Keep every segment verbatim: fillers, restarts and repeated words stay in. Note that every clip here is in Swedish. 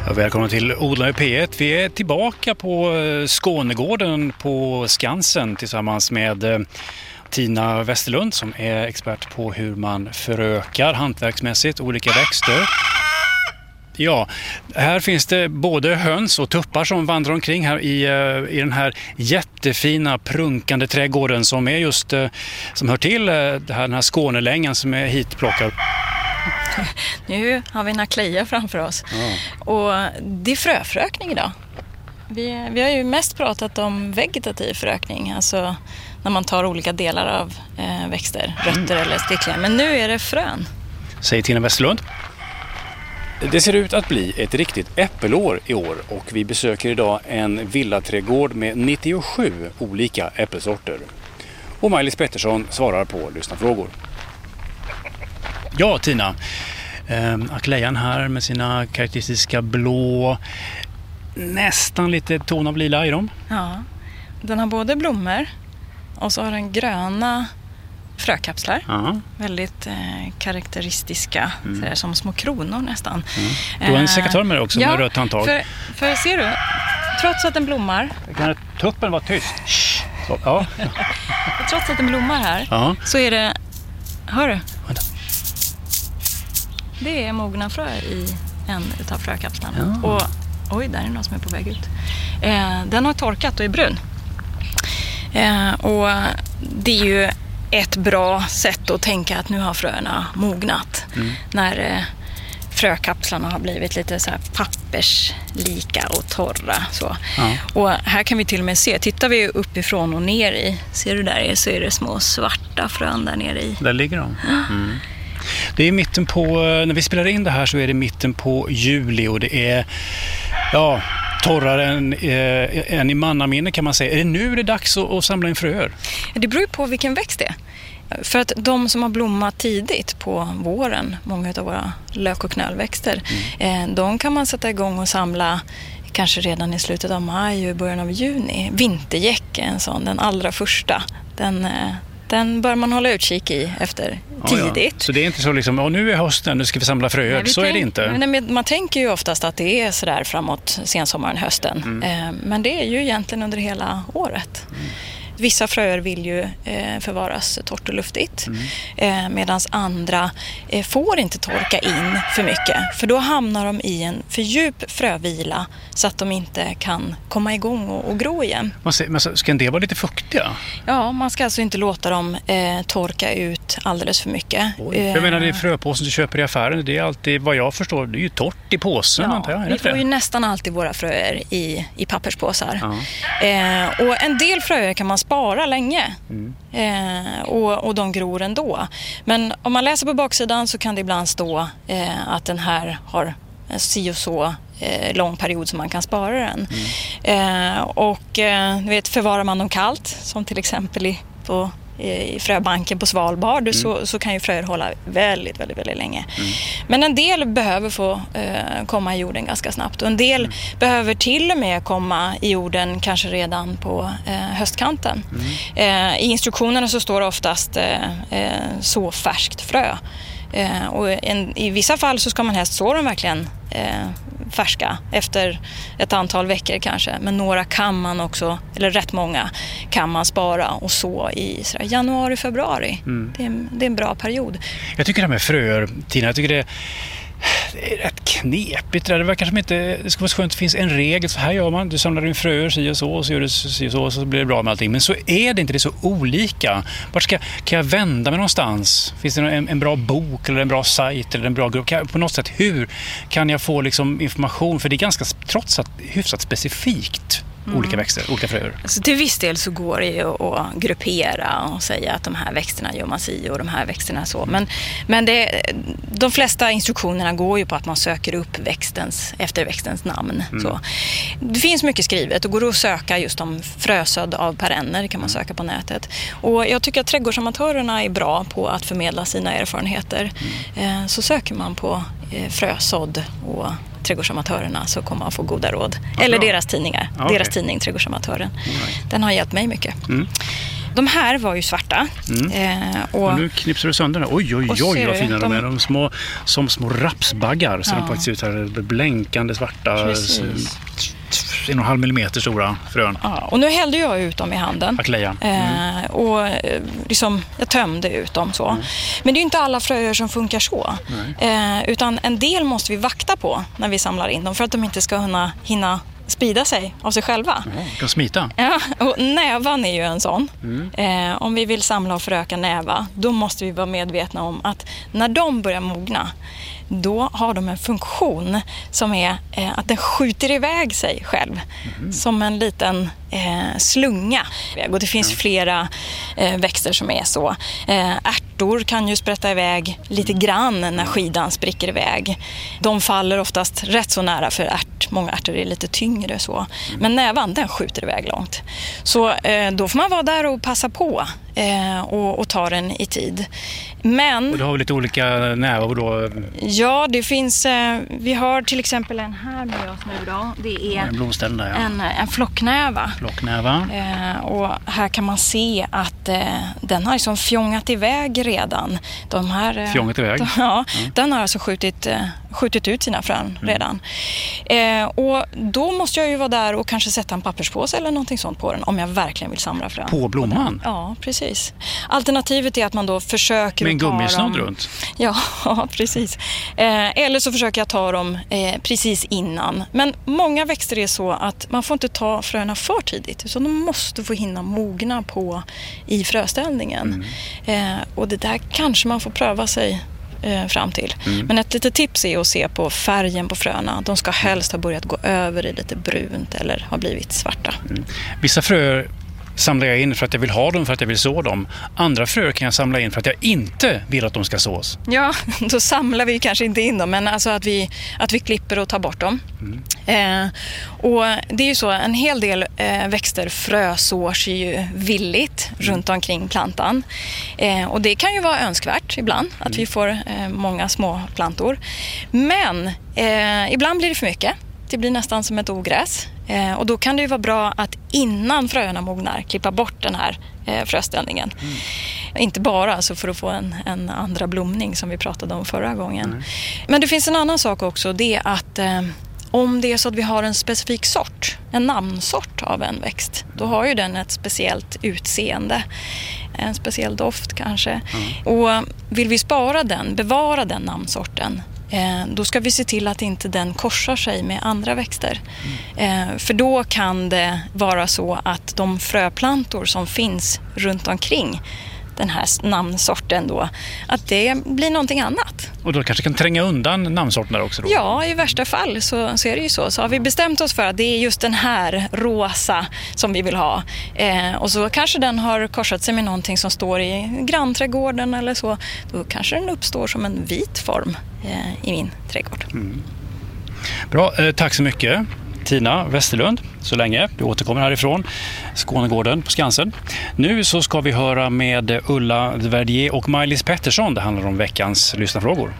Välkomna till Odlarna i P ett. Vi är tillbaka på Skånegården på Skansen tillsammans med Tina Westerlund som är expert på hur man förökar hantverksmässigt olika växter. Ja, här finns det både höns och tuppar som vandrar omkring här i, i den här jättefina prunkande trädgården som är just som hör till det här, den här Skånelängan som är hitplockad. Nu har vi en akleja framför oss. Ja. Och det är fröförökning idag. Vi, vi har ju mest pratat om vegetativ förökning, alltså när man tar olika delar av eh, växter, rötter mm. eller sticklingar. Men nu är det frön. Säger Tina Westerlund. Det ser ut att bli ett riktigt äppelår i år och vi besöker idag en villaträdgård med nittiosju olika äppelsorter. Och Maj-Lis Pettersson svarar på lyssnarfrågor. Ja, Tina. Eh, aklejan här med sina karaktäristiska blå, nästan lite ton av lila i dem. Ja, den har både blommor och så har den gröna frökapslar. Uh-huh. Väldigt eh, karaktäristiska, mm. sådär, som små kronor nästan. Mm. Du har en sekatör med det också, ja, med rött handtag. För, för ser du, trots att den blommar... Kan tuppen vara tyst? Så, ja. Trots att den blommar här, uh-huh. så är det... Hör du? Vänta. Det är mogna frö i en utav frökapslarna. Ja. Och oj, där är någon som är på väg ut. Eh, den har torkat och är brun. Eh, och det är ju ett bra sätt att tänka att nu har fröna mognat. Mm. När eh, frökapslarna har blivit lite så här papperslika och torra. Så. Ja. Och här kan vi till och med se, tittar vi uppifrån och ner i, ser du där så är det små svarta frön där nere i. Där ligger de. Mm. Det är mitten på, när vi spelar in det här så är det mitten på juli och det är ja, torrare än, eh, än i mannaminne kan man säga. Är det nu det är dags att, att samla in fröer? Det beror ju på vilken växt det är. För att de som har blommat tidigt på våren, många av våra lök- och knölväxter, mm. eh, de kan man sätta igång och samla kanske redan i slutet av maj och början av juni. Vintergäck är en sån, den allra första. Den... Eh, Den bör man hålla utkik i efter tidigt. Ja, ja. Så det är inte så liksom, oh, nu är hösten, nu ska vi samla fröer. Nej, vi så tänk, är det inte. Nej, man tänker ju oftast att det är sådär framåt sensommaren, hösten. Mm. Eh, men det är ju egentligen under hela året. Mm. Vissa fröer vill ju eh, förvaras torrt och luftigt. Mm. Eh, Medan andra eh, får inte torka in för mycket. För då hamnar de i en för djup frövila så att de inte kan komma igång och, och gro igen. Men ska en del vara lite fuktiga? Ja, man ska alltså inte låta dem eh, torka ut alldeles för mycket. Oj. Jag menar, det är fröpåsen du köper i affären. Det är alltid, vad jag förstår, det är ju torrt i påsen. Ja, antar jag. Vi får ju nästan alltid våra fröer i, i papperspåsar. Ja. Eh, och en del fröer kan man spara länge mm. eh, och, och de gror ändå. Men om man läser på baksidan så kan det ibland stå eh, att den här har en si och så eh, lång period som man kan spara den. Mm. Eh, och eh, du vet, förvarar man dem kallt, som till exempel i, på, i fröbanken på Svalbard, mm. så, så kan ju fröer hålla väldigt, väldigt, väldigt länge. Mm. Men en del behöver få eh, komma i jorden ganska snabbt och en del mm. behöver till och med komma i jorden kanske redan på eh, höstkanten. Mm. Eh, I instruktionerna så står det oftast eh, eh, så färskt frö. Eh, och en, i vissa fall så ska man helst så dem verkligen eh, färska efter ett antal veckor kanske. Men några kan man också, eller rätt många kan man spara och så i sådär, januari, februari. Mm. Det, är, det är en bra period. Jag tycker det här med fröer, Tina, jag tycker det Det är rätt knepigt. Det verkar som inte, det skulle vara skönt att det finns en regel. Så här gör man, du samlar in fröer, si och så, och så gör du si och så, och så blir det bra med allting. Men så är det inte, det är så olika. Vart ska, kan jag vända mig någonstans? Finns det en, en bra bok eller en bra sajt eller en bra grupp? Kan, på något sätt, hur kan jag få liksom information? För det är ganska, trots att hyfsat specifikt. Mm. Olika växter, olika fröer. Så till viss del så går det ju att gruppera och säga att de här växterna gör man si och de här växterna så. Men, men det, de flesta instruktionerna går ju på att man söker upp växtens, efter växtens namn. Mm. Så. Det finns mycket skrivet och går att söka just om frösådd av perenner, kan man söka på nätet. Och jag tycker att trädgårdsamatörerna är bra på att förmedla sina erfarenheter. Mm. Så söker man på frösådd och trädgårdsamatörerna så kommer man få goda råd. Ja, eller deras tidningar. Ja, deras okay. tidning, Trädgårdsamatören. Right. Den har hjälpt mig mycket. Mm. de här var ju svarta. Mm. Eh, och, och nu knipsar du sönder den. Oj, oj, oj, oj vad fina de, de är. De små, som små rapsbaggar. Så ja. de faktiskt ut här blänkande svarta. Precis. En och en halv millimeter stora frön. Ja, och nu hällde jag ut dem i handen. Mm. Eh, och liksom, jag tömde ut dem så. Mm. Men det är ju inte alla fröer som funkar så. Eh, utan en del måste vi vakta på när vi samlar in dem för att de inte ska hinna, hinna sprida sig av sig själva. Ja, kan smita. Ja, och nävan är ju en sån. Mm. Eh, om vi vill samla och föröka näva, då måste vi vara medvetna om att när de börjar mogna, då har de en funktion som är eh, att den skjuter iväg sig själv. Mm. Som en liten eh, slunga. Och det finns ja. flera eh, växter som är så. Eh, ärtor kan ju sprätta iväg lite grann när skidan spricker iväg. De faller oftast rätt så nära för ärt. Många ärtor är lite tyngre så. Mm. Men nävan, den skjuter iväg långt. Så eh, då får man vara där och passa på eh, och, och ta den i tid. Men... Och du har lite olika nävar då? Ja, det finns... Eh, vi har till exempel en här med oss nu då. Det är en blomställ där, ja. en, en flocknäva. Flocknäva. Eh, och här kan man se att eh, den har liksom fjongat iväg redan. De här, eh, fjongat iväg? De, ja, mm. den har alltså skjutit, eh, skjutit ut sina frön mm. redan. Eh, och då måste jag ju vara där och kanske sätta en papperspåse eller någonting sånt på den om jag verkligen vill samla frön. På blomman? Ja, precis. Alternativet är att man då försöker med en gummisnodd runt? Ja, ja, precis. Eh, eller så försöker jag ta dem eh, precis innan. Men många växter är så att man får inte ta fröna för tidigt. Så de måste få hinna mogna på i fröställningen. Mm. Eh, och det där kanske man får pröva sig eh, fram till. Mm. Men ett litet tips är att se på färgen på fröna. De ska helst ha börjat gå över i lite brunt eller ha blivit svarta. Mm. Vissa fröer samlar jag in för att jag vill ha dem, för att jag vill så dem. Andra fröer kan jag samla in för att jag inte vill att de ska sås. Ja, då samlar vi kanske inte in dem, men alltså att vi, att vi klipper och tar bort dem. Mm. Eh, och det är ju så, en hel del eh, växter frösår sig ju villigt mm. runt omkring plantan. Eh, och det kan ju vara önskvärt ibland, att mm. vi får eh, många små plantor. Men eh, ibland blir det för mycket. Det blir nästan som ett ogräs. Eh, och då kan det ju vara bra att innan fröerna mognar klippa bort den här eh, fröställningen. Mm. Inte bara alltså för att få en, en andra blomning som vi pratade om förra gången. Mm. Men det finns en annan sak också. Det är att eh, om det är så att vi har en specifik sort, en namnsort av en växt, då har ju den ett speciellt utseende. En speciell doft kanske. Mm. Och vill vi spara den, bevara den namnsorten, Eh, då ska vi se till att inte den korsar sig med andra växter. Mm. Eh, för då kan det vara så att de fröplantor som finns runt omkring den här namnsorten då, att det blir någonting annat. Och då kanske kan tränga undan namnsorten där också då? Ja, i värsta fall så, så är det ju så. Så har vi bestämt oss för att det är just den här rosa som vi vill ha. Eh, och så kanske den har korsat sig med någonting som står i grannträdgården eller så. Då kanske den uppstår som en vit form eh, i min trädgård. Mm. Bra, eh, tack så mycket. Tina Westerlund, så länge. Du återkommer härifrån Skånegården på Skansen. Nu så ska vi höra med Ulla Verdier och Maj-Lis Pettersson. Det handlar om veckans lyssnarfrågor.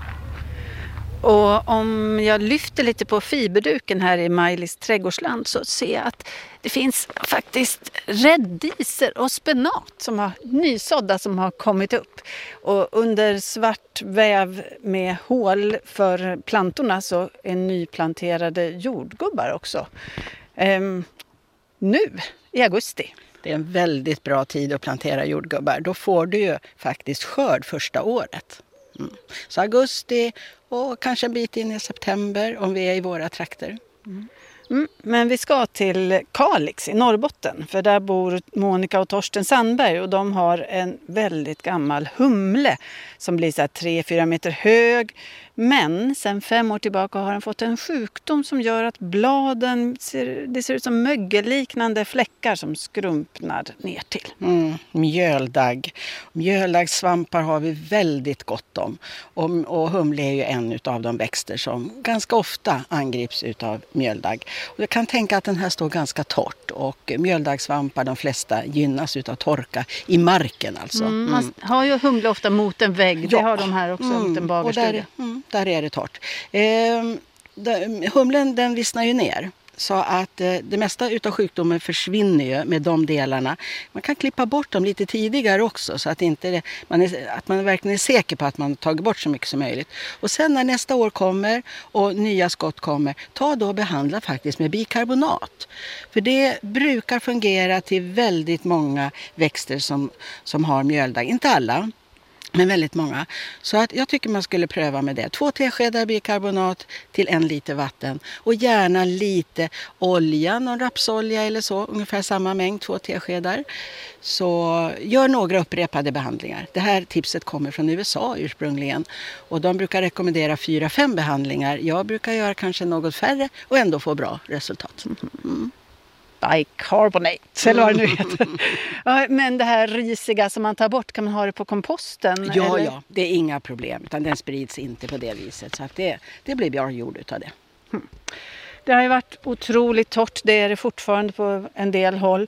Och om jag lyfter lite på fiberduken här i Maj-Lis trädgårdsland så ser jag att det finns faktiskt räddiser och spenat som har nysådda som har kommit upp. Och under svart väv med hål för plantorna så är nyplanterade jordgubbar också. Ehm, nu i augusti. Det är en väldigt bra tid att plantera jordgubbar. Då får du ju faktiskt skörd första året. Mm. Så augusti och kanske en bit in i september om vi är i våra trakter. Mm. Mm, men vi ska till Kalix i Norrbotten, för där bor Monica och Torsten Sandberg och de har en väldigt gammal humle som blir så här tre fyra meter hög. Men sen fem år tillbaka har den fått en sjukdom som gör att bladen ser, det ser ut som mögelliknande fläckar som skrumpnar ner till. Mm, mjöldagg. Mjöldaggsvampar har vi väldigt gott om. Och, och humle är ju en av de växter som ganska ofta angrips av mjöldagg. Och jag kan tänka att den här står ganska torrt och mjöldaggsvampar, de flesta gynnas av torka i marken alltså. Mm, man har ju humle ofta mot en vägg, ja. Det har de här också, mm, mot en bagerstuga. Där är det torrt. Eh, humlen den vissnar ju ner. Så att eh, det mesta utav sjukdomen försvinner ju med de delarna. Man kan klippa bort dem lite tidigare också så att, inte det, man, är, att man verkligen är säker på att man tagit bort så mycket som möjligt. Och sen när nästa år kommer och nya skott kommer, ta då och behandla faktiskt med bikarbonat. För det brukar fungera till väldigt många växter som, som har mjöldagg. Inte alla. Men väldigt många. Så att jag tycker man skulle pröva med det. Två teskedar bikarbonat till en liter vatten. Och gärna lite olja, någon rapsolja eller så. Ungefär samma mängd, två teskedar. Så gör några upprepade behandlingar. Det här tipset kommer från U S A ursprungligen. Och de brukar rekommendera fyra, fem behandlingar. Jag brukar göra kanske något färre och ändå få bra resultat. Mm. Bicarbonate, eller vad det nu heter. Ja, men det här risiga som man tar bort, kan man ha det på komposten? Ja, eller? ja, det är inga problem. Utan den sprids inte på det viset. Så att det, det blir bra jord utav det. Hmm. Det har ju varit otroligt torrt, det är det fortfarande på en del håll.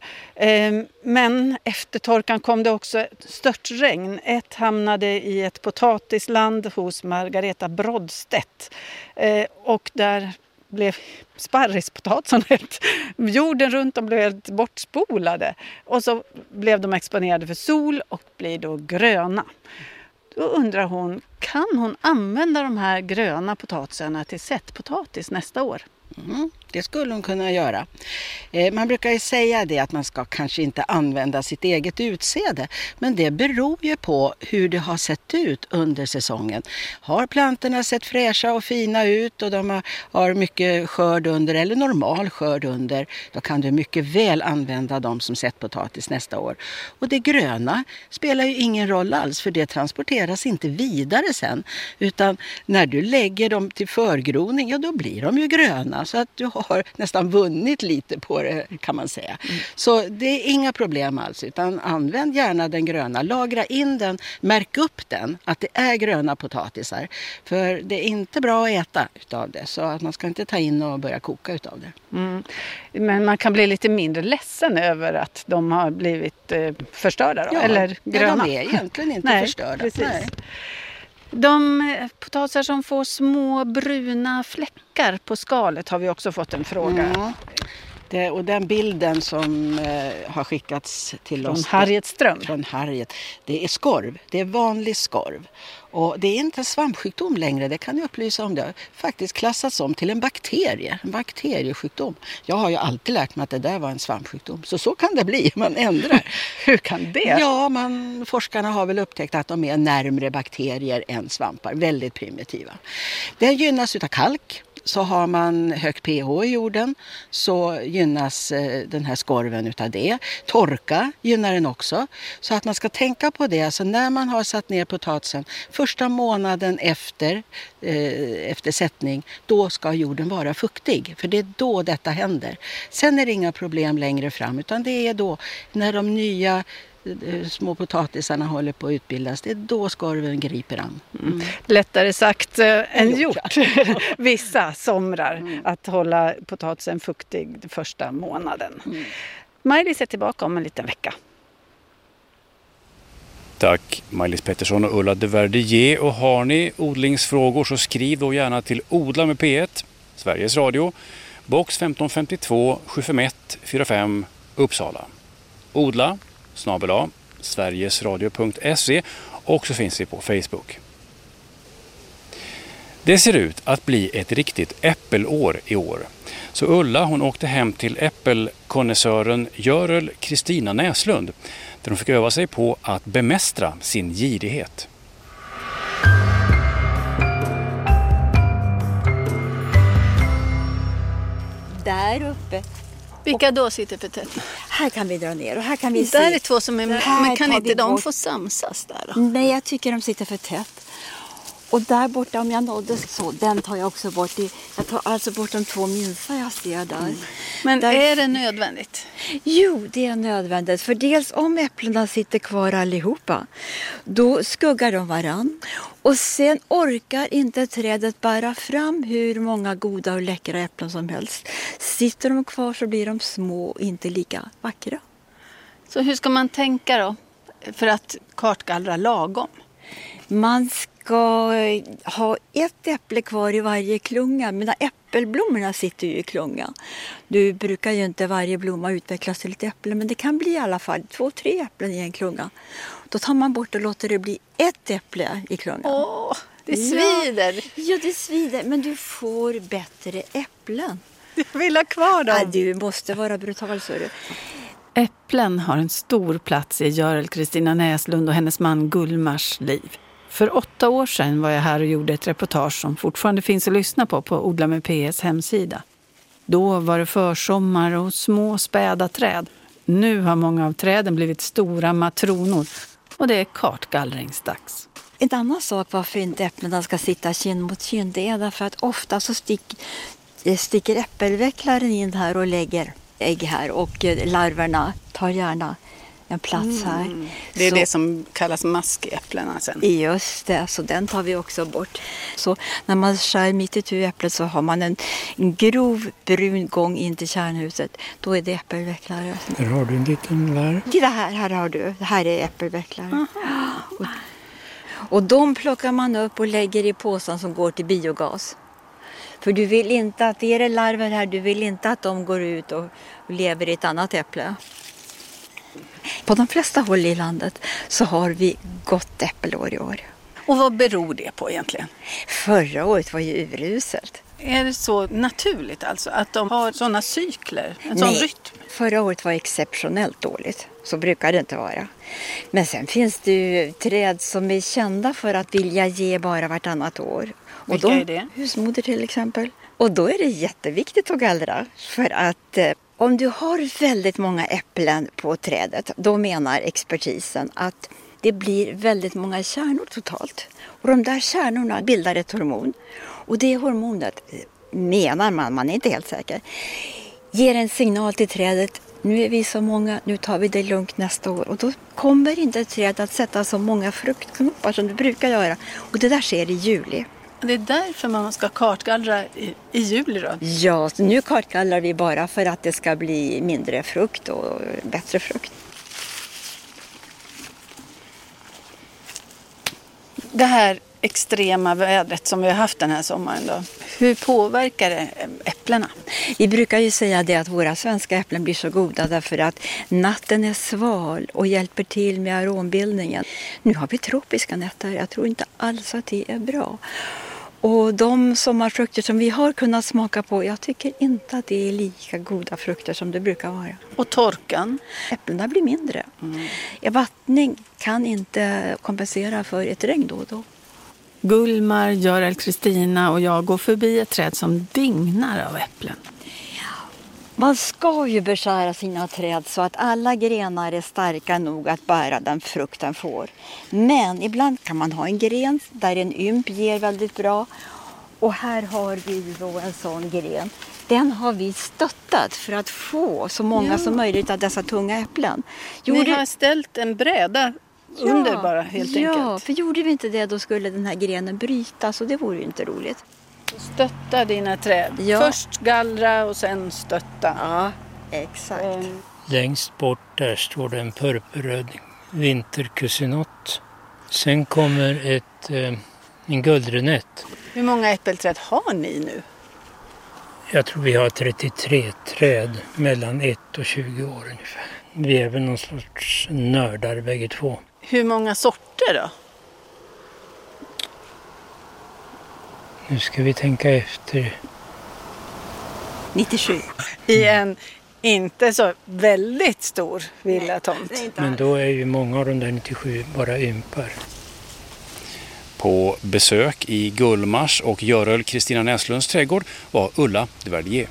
Men efter torkan kom det också störtregn. Ett hamnade i ett potatisland hos Margareta Brodstedt. Och där blev sparrispotatisen helt, jorden runt om blev helt bortspolade. Och så blev de exponerade för sol och blir då gröna. Då undrar hon, kan hon använda de här gröna potatisarna till sättpotatis nästa år? Mm, det skulle hon kunna göra. Eh, man brukar ju säga det att man ska kanske inte använda sitt eget utsäde. Men det beror ju på hur det har sett ut under säsongen. Har plantorna sett fräscha och fina ut och de har, har mycket skörd under eller normal skörd under, då kan du mycket väl använda dem som sättpotatis nästa år. Och det gröna spelar ju ingen roll alls, för det transporteras inte vidare sen. Utan när du lägger dem till förgroning, ja då blir de ju gröna. Så att du har nästan vunnit lite på det, kan man säga. Mm. Så det är inga problem alls, utan använd gärna den gröna. Lagra in den, märk upp den att det är gröna potatisar. För det är inte bra att äta utav det, så att man ska inte ta in och börja koka utav det. Mm. Men man kan bli lite mindre ledsen över att de har blivit eh, förstörda då, ja, eller gröna. Ja, de är egentligen inte Nej, förstörda. Precis. Nej. De potatisar som får små bruna fläckar på skalet har vi också fått en fråga. Mm. Det, och den bilden som eh, har skickats till från oss. Harriet Ström. Från Harriet. Det är skorv. Det är vanlig skorv. Och det är inte en svampsjukdom längre, det kan jag upplysa om. Det har faktiskt klassats om till en bakterie, en bakteriesjukdom. Jag har ju alltid lärt mig att det där var en svampsjukdom. Så så kan det bli, man ändrar. Hur kan det? Ja, man, forskarna har väl upptäckt att de är närmare bakterier än svampar. Väldigt primitiva. Det gynnas utav kalk. Så har man högt pH i jorden så gynnas eh, den här skorven utav det. Torka gynnar den också. Så att man ska tänka på det. Alltså när man har satt ner potatisen första månaden efter, eh, efter sättning, då ska jorden vara fuktig. För det är då detta händer. Sen är det inga problem längre fram, utan det är då när de nya små potatisarna håller på att utbildas. Det är då skorven griper an. Mm. Mm. Lättare sagt äh, än gjort. Vissa somrar mm. att hålla potatisen fuktig första månaden. Mm. Maj-Lis är tillbaka om en liten vecka. Tack Maj-Lis Pettersson och Ulla de Verdier. Och har ni odlingsfrågor så skriv då gärna till Odla med P ett, Sveriges Radio, box femton femtiotvå sju fem ett fyra fem Uppsala. Odla snabel a sverigesradio punkt se, och så finns vi på Facebook. Det ser ut att bli ett riktigt äppelår i år. Så Ulla hon åkte hem till äppelkonnässören Görel Kristina Näslund där hon fick öva sig på att bemästra sin girighet. Där uppe. Vilka då sitter för tätt? Här kan vi dra ner och här kan vi där se. är två som är, men kan inte de bort. Få samsas där då? Nej, jag tycker de sitter för tätt. Och där borta, om jag nådde så, den tar jag också bort. I, jag tar alltså bort de två minsta jag ser där. Mm. Men där, är det nödvändigt? Jo, det är nödvändigt. För dels om äpplena sitter kvar allihopa, då skuggar de varann. Och sen orkar inte trädet bära fram hur många goda och läckra äpplen som helst. Sitter de kvar så blir de små och inte lika vackra. Så hur ska man tänka då för att kartgallra lagom? Man ska ha ett äpple kvar i varje klunga. Mina äpp- äppelblommorna sitter ju i klunga. Du brukar ju inte varje blomma utvecklas till ett äpple, men det kan bli i alla fall två, tre äpplen i en klunga. Då tar man bort och låter det bli ett äpple i klungan. Åh, det svider. Ja, ja, det svider, men du får bättre äpplen. Jag vill ha kvar dem. Ja, du måste vara brutal, så du. Äpplen har en stor plats i Görel Kristina Näslund och hennes man Gullmars liv. För åtta år sedan var jag här och gjorde ett reportage som fortfarande finns att lyssna på på Odla med P S hemsida. Då var det försommar och små späda träd. Nu har många av träden blivit stora matronor och det är kartgallringsdags. En annan sak varför inte äpplena ska sitta kind mot kind, det är därför att ofta så stick, sticker äppelvecklaren in här och lägger ägg här, och larverna tar gärna en plats här. Mm. Det är så, det som kallas maskäpplena sen. Just det, så den tar vi också bort. Så när man skär mitt i tu äpplet så har man en, en grov brun gång in till kärnhuset. Då är det äppelvecklare. Där har du en liten larv. Titta här, här har du. Det här är äppelvecklare. Och, och de plockar man upp och lägger i påsen som går till biogas. För du vill inte att det är larver här, du vill inte att de går ut och, och lever i ett annat äpple. På de flesta håll i landet så har vi gott äppelår i år. Och vad beror det på egentligen? Förra året var ju uruselt. Är det så naturligt alltså att de har sådana cykler, en sån Nej, rytm? förra året var exceptionellt dåligt. Så brukar det inte vara. Men sen finns det ju träd som är kända för att vilja ge bara vartannat år. Och vilka de, är det? Husmoder till exempel. Och då är det jätteviktigt att gallra. För att eh, om du har väldigt många äpplen på trädet, då menar expertisen att det blir väldigt många kärnor totalt. Och de där kärnorna bildar ett hormon. Och det hormonet, menar man, man är inte helt säker, ger en signal till trädet. Nu är vi så många, nu tar vi det lugnt nästa år. Och då kommer inte ett träd att sätta så många fruktknoppar som det brukar göra. Och det där sker i juli. Det är därför man ska kartgallra i, i juli då? Ja, så nu kartgallrar vi bara för att det ska bli mindre frukt och bättre frukt. Det här extrema vädret som vi har haft den här sommaren då, hur påverkar det äpplena? Vi brukar ju säga det att våra svenska äpplen blir så goda därför att natten är sval och hjälper till med arombildningen. Nu har vi tropiska nätter, jag tror inte alls att det är bra. Och de sommarfrukter som vi har kunnat smaka på, jag tycker inte att det är lika goda frukter som det brukar vara. Och torkan? Äpplena blir mindre. Mm. Vattning kan inte kompensera för ett regn då och då. Gullmar, Görel Kristina och jag går förbi ett träd som dignar av äpplen. Man ska ju beskära sina träd så att alla grenar är starka nog att bära den frukten får. Men ibland kan man ha en gren där en ymp ger väldigt bra. Och här har vi då en sån gren. Den har vi stöttat för att få så många ja. som möjligt av dessa tunga äpplen. Gjorde... Ni har ställt en bräda ja, under bara helt ja, enkelt. Ja, för gjorde vi inte det då skulle den här grenen brytas och det vore ju inte roligt. Stötta dina träd. Ja. Först gallra och sen stötta. Ja, exakt. Mm. Längst bort där står det en purpurröd vinterkusinott. Sen kommer ett, eh, en guldrenett. Hur många äppelträd har ni nu? Jag tror vi har trettiotre träd mellan ett och tjugo år ungefär. Vi är väl någon sorts nördar bägge två. Hur många sorter då? Nu ska vi tänka efter. nittiosju. I en inte så väldigt stor villatomt. Men då är ju många av de där nittiosju bara ympar. På besök i Gullmars och Görel Kristina Näslunds trädgård var Ulla de Verdier.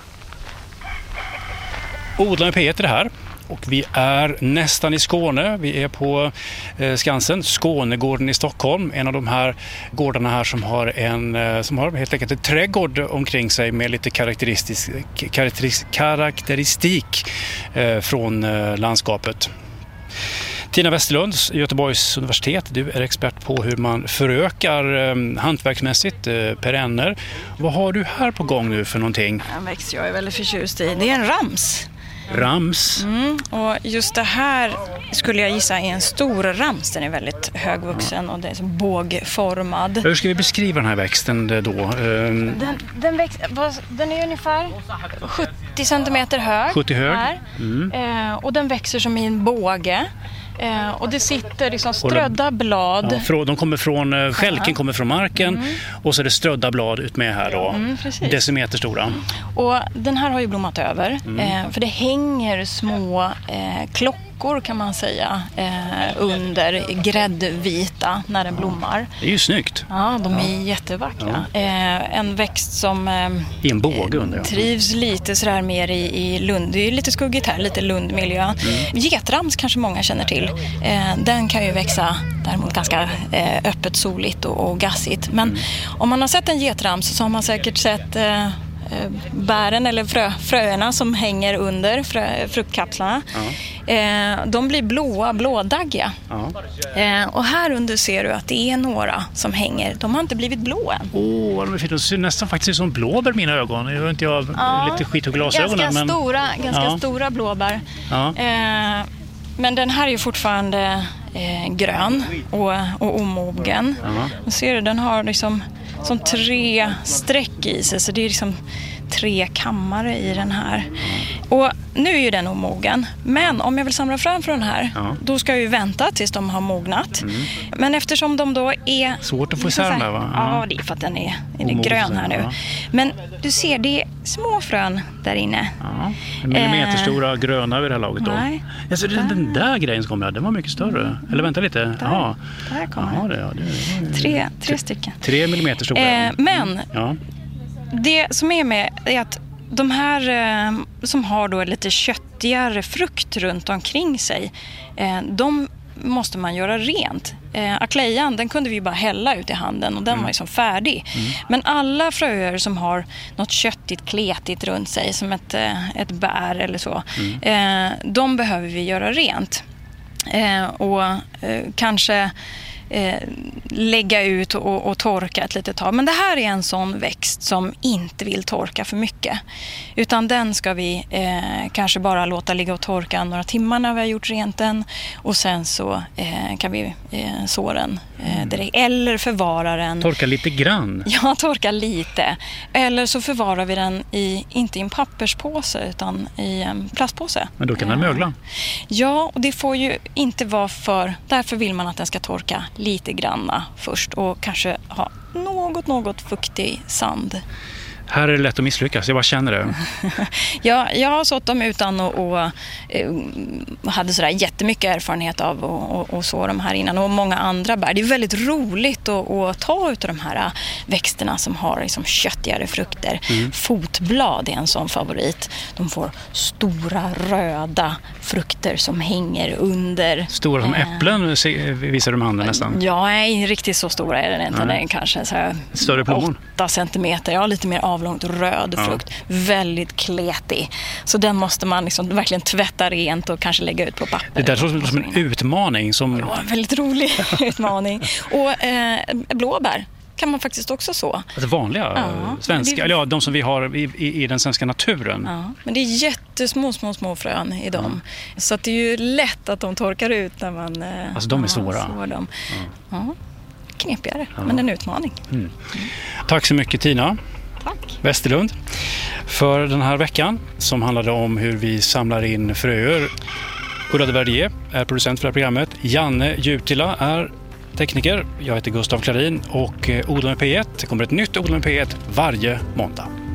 Odla med P ett är det här. Och vi är nästan i Skåne. Vi är på eh, Skansen, Skånegården i Stockholm. En av de här gårdarna här som har en eh, som har helt enkelt en trädgård omkring sig med lite karaktäristisk, karaktäristik, karaktäristik eh, från eh, landskapet. Tina Westerlund, Göteborgs universitet. Du är expert på hur man förökar eh, hantverksmässigt eh, perenner. Vad har du här på gång nu för någonting? En växt jag är väldigt förtjust i. Det är en rams. Rams. Mm, och just det här skulle jag gissa är en stor rams. Den är väldigt högvuxen och det är så bågformad. Hur ska vi beskriva den här växten då? Den, den, växt, den är ungefär sjuttio centimeter hög. sjuttio hög. Här. Mm. Eh, och den växer som i en båge. Eh, och det sitter liksom strödda blad. Ja, de kommer från, skälken kommer från marken mm. och så är det strödda blad ut med här då. Mm, decimeter stora. Och den här har ju blommat över. Mm. Eh, för det hänger små eh, klockor kan man säga eh, under gräddvita när den blommar. Det är ju snyggt. Ja, de är ja. jättevackra. Ja. Eh, en växt som eh, i en båge under, ja. trivs lite sådär mer i, i Lund. Det är lite skuggigt här, lite Lundmiljö. Mm. Getrams kanske många känner till. Eh, den kan ju växa däremot ganska eh, öppet, soligt och, och gassigt. Men mm. om man har sett en getrams så har man säkert sett eh, bären eller frö, fröerna som hänger under frö, fruktkapslarna. Ja. Eh, de blir blåa, blådaggiga. Ja. Eh, och här under ser du att det är några som hänger. De har inte blivit blå än. Åh, oh, de är fint. De ser nästan faktiskt som blåbär mina ögon. Jag vet inte, jag har ja. lite skit och glasögonen. Ganska, men... stora, ganska ja. stora blåbär. Ja. Eh, men den här är ju fortfarande eh, grön och, och omogen. Ja. Och ser du, den har liksom som tre streck i sig, så det är liksom tre kammare i den här. Och nu är ju den omogen, men om jag vill samla fram från den här, ja. då ska jag ju vänta tills de har mognat. Mm. Men eftersom de då är... Svårt att få isär den där, va? Ja, det är för att den är, är grön här nu. Ja. Men du ser, det är små frön där inne. Ja, en millimeterstora eh, gröna vid det här laget då. Nej. Alltså, den, den där grejen som kom där, den var mycket större. Mm. Eller vänta lite. Där, ja. där kommer ja, det, ja, det, det, tre, tre stycken. Tre millimeter stora. Eh, men... Ja. Det som är med är att de här eh, som har då lite köttigare frukt runt omkring sig, eh, de måste man göra rent. Eh, aklejan, den kunde vi bara hälla ut i handen och den mm. var liksom färdig. Mm. Men alla fröer som har något köttigt, kletigt runt sig, som ett, eh, ett bär eller så, mm. eh, de behöver vi göra rent. Eh, och eh, kanske... Eh, lägga ut och, och torka ett litet tag. Men det här är en sån växt som inte vill torka för mycket. Utan den ska vi eh, kanske bara låta ligga och torka några timmar när vi har gjort rent den. Och sen så eh, kan vi eh, så den eh, direkt. Eller förvara den. Torka lite grann? Ja, torka lite. Eller så förvarar vi den i, inte i en papperspåse utan i en plastpåse. Men då kan den mögla? Ja, och det får ju inte vara för... Därför vill man att den ska torka lite granna först och kanske ha något, något fuktig sand. Här är det lätt att misslyckas, jag bara känner det. ja, jag har sått dem utan att och, och, hade sådär jättemycket erfarenhet av och, och, och så de här innan. Och många andra bär. Det är väldigt roligt att, att ta ut av de här växterna som har liksom köttigare frukter. Mm. Fotblad är en sån favorit. De får stora röda frukter som hänger under. Stora som eh, äpplen visar de handen nästan. Ja, nej, riktigt så stora är den inte. Mm. Den är kanske så här större plommon. åtta centimeter, ja, lite mer avlångt röd frukt. Ja. Väldigt kletig. Så den måste man liksom verkligen tvätta rent och kanske lägga ut på papper. Det där är som en utmaning. Som... Ja, en väldigt rolig utmaning. Och eh, blåbär kan man faktiskt också så. Alltså vanliga ja, svenska, det... eller ja, de som vi har i, i, i den svenska naturen. Ja, men det är jättesmå, små, små frön i dem. Ja. Så att det är ju lätt att de torkar ut när man... Alltså de är svåra. Dem. Ja. Ja, knepigare, ja. Men en utmaning. Mm. Mm. Tack så mycket Tina. Tack. Westerlund för den här veckan som handlade om hur vi samlar in fröer. Ulla de Verdier är producent för det här programmet. Janne Jutila är tekniker. Jag heter Gustav Klarin och Odla med P ett. Det kommer ett nytt Odla med P ett varje måndag.